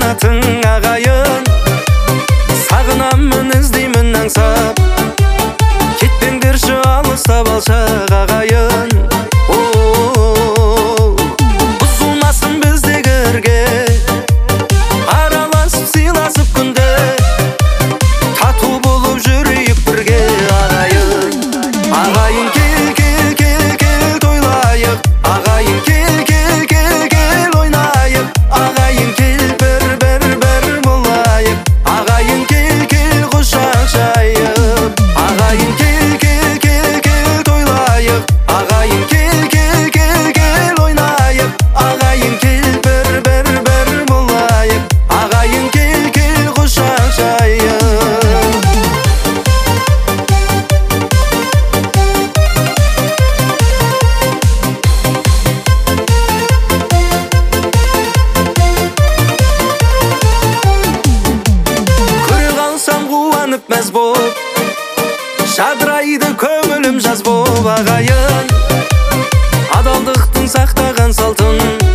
қанатың ағайын, сағынамын іздеймін аңсап, кетпеңдерші алыстап алшақ ағайын. Бұзылмасын біздегі ірге, араласып сыйласып күнде, тату болып жүрейік бірге ағайын. Ағайын кел, кел, кел, кел тойлайық, ағайын кел, кел, кел, кел ойнайық, ағайын кел бір болайық, ағайын кел, кел құшақ жайып, ағайын кел, кел, кел, кел тойлайық, ағайын кел, кел, кел, кел ойнайық, ағайын кел бір болайық, ағайын кел, кел құшақ жайып. Көре қалсам қуанып мәз боп, жадырайды көңілім жаз боп ағайын, адалдықтың сақтаған салтын